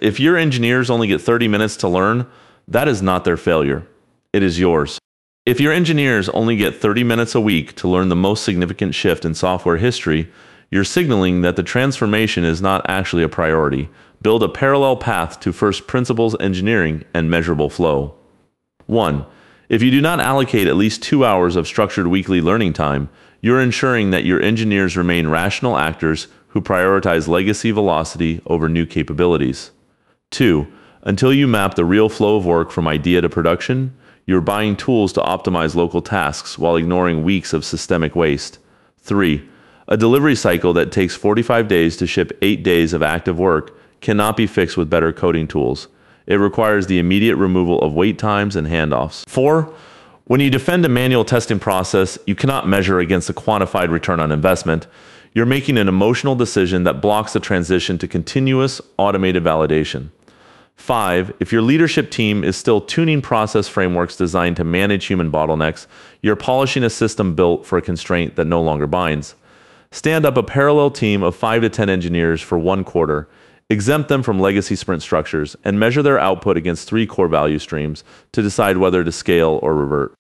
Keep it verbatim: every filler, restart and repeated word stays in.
If your engineers only get thirty minutes to learn, that is not their failure. It is yours. If your engineers only get thirty minutes a week to learn the most significant shift in software history, you're signaling that the transformation is not actually a priority. Build a parallel path to first principles engineering and measurable flow. one. If you do not allocate at least two hours of structured weekly learning time, you're ensuring that your engineers remain rational actors who prioritize legacy velocity over new capabilities. two. Until you map the real flow of work from idea to production, you're buying tools to optimize local tasks while ignoring weeks of systemic waste. three. A delivery cycle that takes forty-five days to ship eight days of active work cannot be fixed with better coding tools. It requires the immediate removal of wait times and handoffs. four. When you defend a manual testing process you cannot measure against a quantified return on investment, you're making an emotional decision that blocks the transition to continuous automated validation. five. If your leadership team is still tuning process frameworks designed to manage human bottlenecks, you're polishing a system built for a constraint that no longer binds. Stand up a parallel team of five to ten engineers for one quarter, exempt them from legacy sprint structures, and measure their output against three core value streams to decide whether to scale or revert.